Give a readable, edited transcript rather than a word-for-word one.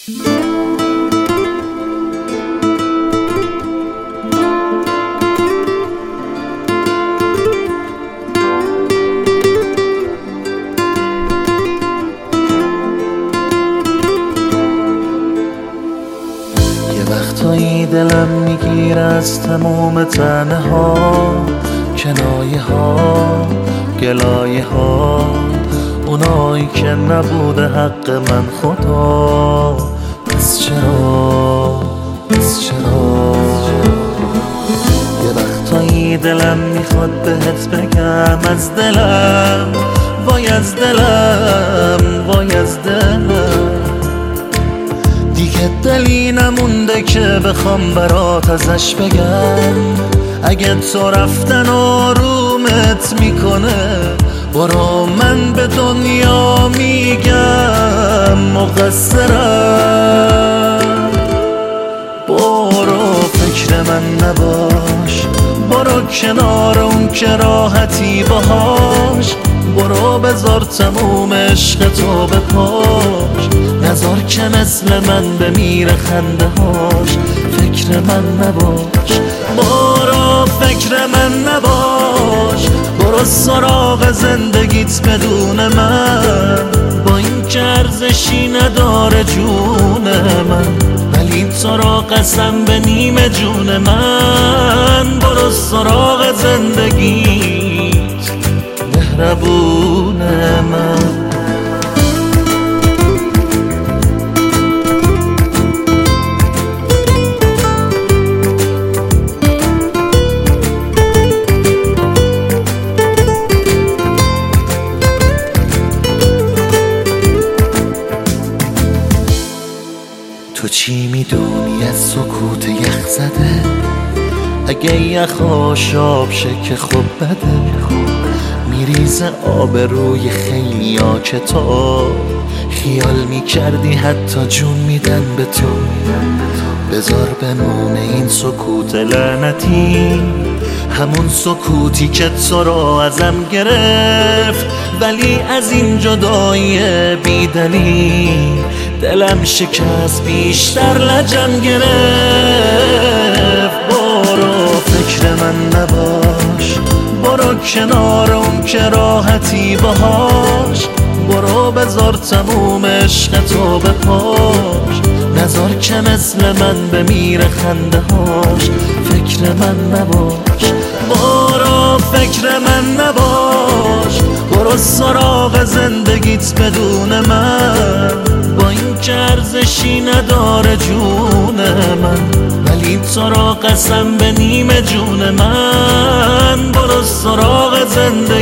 وقتایی دلم میگیره از تموم تنه ها، کنایه ها، گلایه ها، اونایی که نبوده حق من خدا. پس چرا یه وقتایی دلم میخواد بهت بگم از دلم، وای از دلم، وای از دلم، دیگه دلی نمونده که بخوام برات ازش بگم. اگه تو رفتن آرومت میکنه، برو من به دنیا میگم مقصرم. برو فکر من نباش، برو کنار اون که راحتی باهاش، برو بذار تموم عشق تو بپاش، نذار که مثل من بمیره خنده هاش. فکر من نباش، برو فکر من نباش، برو سراغ زندگیت بدون من، با این که ارزشی نداره جون من، ولی تو را قسم به نیمه جون من. برو سراغ زندگیت مهربون من. تو چی میدونی از سکوت یخ زده؟ اگه یخ آشاب شه که خوب بده، میریزه آب روی خیلی ها که تو خیال میکردی حتی جون میدن به تو. بذار بمونه این سکوت لعنتی، همون سکوتی که تو رو ازم گرفت، ولی از این جدایی بیدلی دلم شکست، بیشتر لجم گرفت. برو فکر من نباش، برو کنار اون که راحتی باهاش، برو بذار تموم عشق تو بپاش، نذار که مثل من بمیره خنده هاش. فکر من نباش، برو فکر من نباش، برو سراغ زندگیت بدون من، با این که ارزشی نداره جون من، ولی تو را قسم به نیمه جون من. برو سراغ زندگیت